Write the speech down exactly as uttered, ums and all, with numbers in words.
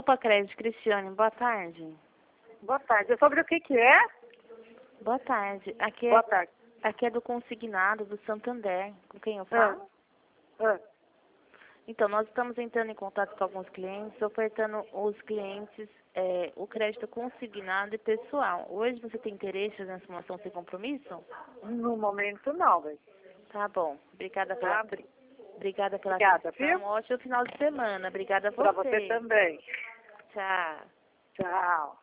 Opa, Crédito, Cristiane, boa tarde. Boa tarde. Sobre o que que é? Boa tarde. Aqui é, Boa tarde. aqui é do consignado do Santander, com quem eu falo? Ah, ah. Então, nós estamos entrando em contato com alguns clientes, ofertando os clientes é, o crédito consignado e pessoal. Hoje você tem interesse na informação sem compromisso? No momento não, velho. Tá bom. Obrigada pela, Tá? obrigada pela Obrigada, atenção. viu? Um ótimo final de semana. Obrigada a Pra você. você também. Tchau. Tchau.